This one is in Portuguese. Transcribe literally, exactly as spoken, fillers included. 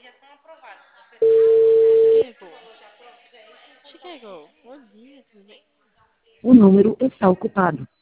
Chiquego. Chiquego. Bom dia, tudo bem? O número está ocupado.